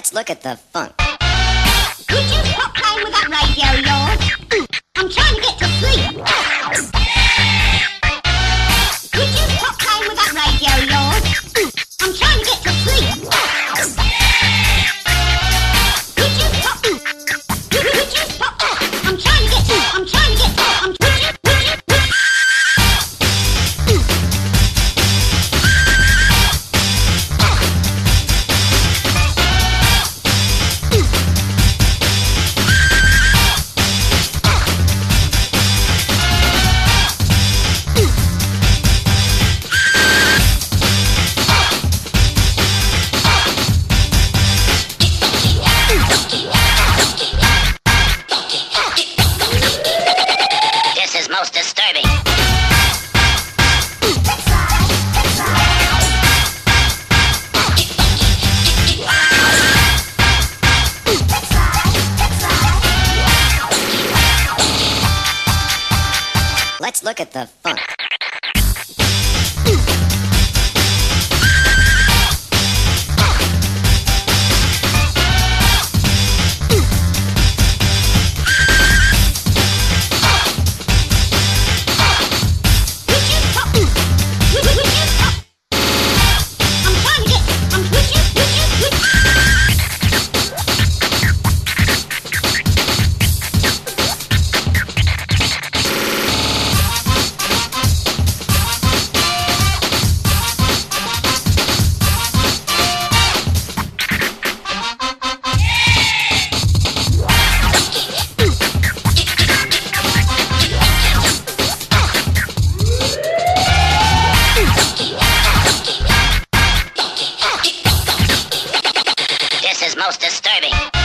Let's look at the funk. Could you stop playing with that radio of yours? I'm trying to get to sleep. Could you stop playing with that radio of yours? I'm trying to get to sleep. Could you stop? Could you stop? I'm trying to get to. I'm trying to get to. Most disturbing. Let's look at the funk. This is most disturbing.